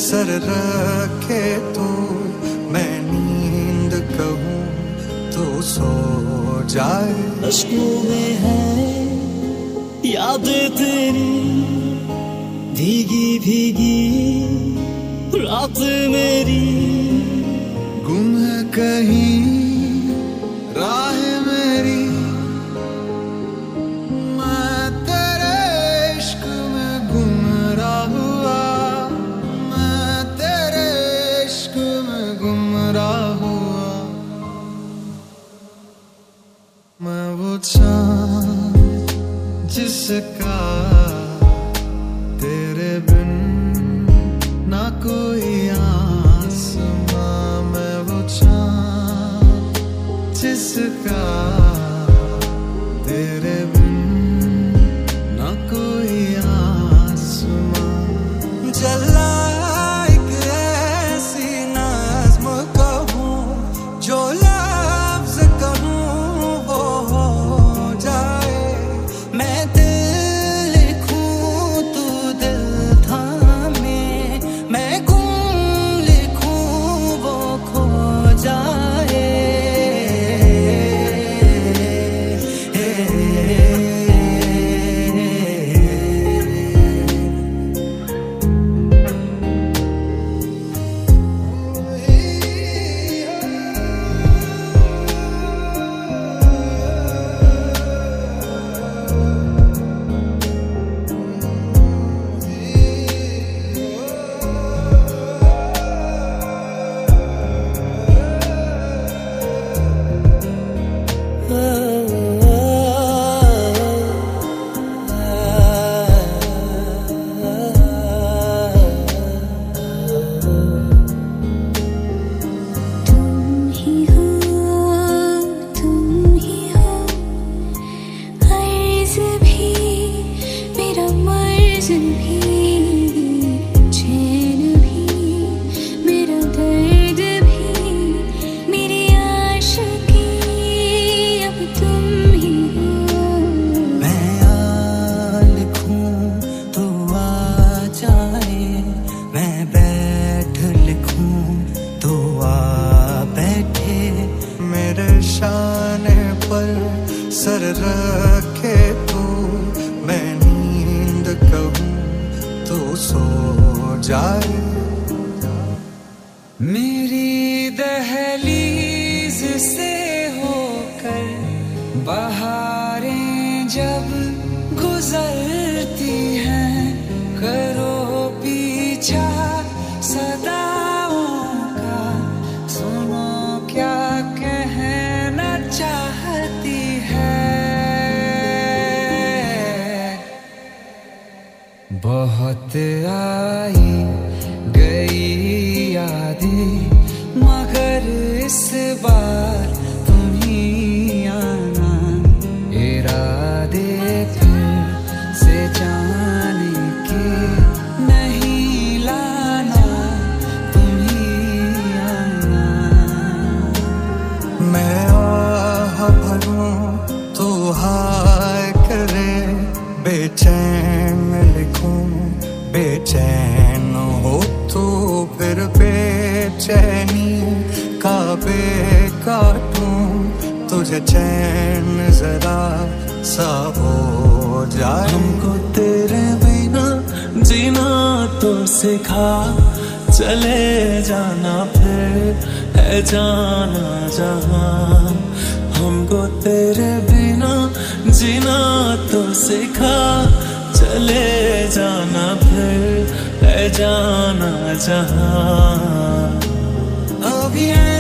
Sir रखे तू, मैं नींद कहूँ तो सो जाए। अश्कों में है यादें तेरी, भीगी भीगी रात मेरी। गुम है कहीं राह मेरी, मैं तेरे इश्क में गुमराह हुआ, मैं तेरे इश्क में गुमराह हुआ। मैं वो चाँद जिसका तेरे बिन ना कोई आसमां, मैं वो चाँद जिसका तेरे बिन ना कोई आसमां। जला एक ऐसी नज़्म कहूँ, जो लफ्ज़ कहूँ वो हो जाए। मैं दिल लिखूँ तू दिल थामे, मैं गुम लिखूँ वो खो जाए। शाने पर सर रखे तू, मैं नींद कहूँ तो सो जाए। मेरी दहलीज से होकर बहारें जब गुजरती हैं, करो पीछा सदाओं का, सुनो क्या कहना चाहती है। बहुत आई गई यादें, मगर इस बार तुम ही आना। इरादे फिर से जाने के नहीं लाना, तुम ही आना। मैं आह भरूं तो हाय करे, बेचैन लिखूं बेचैन हो तो फिर बेचैनी का काटूं, तुझे चैन जरा सा हो जाए। हमको तेरे बिना जीना तो सिखा, चले जाना फिर है जाना जहां। हमको तेरे बिना जीना तो सिखा, चले जाना फिर है जाना जहां। अभी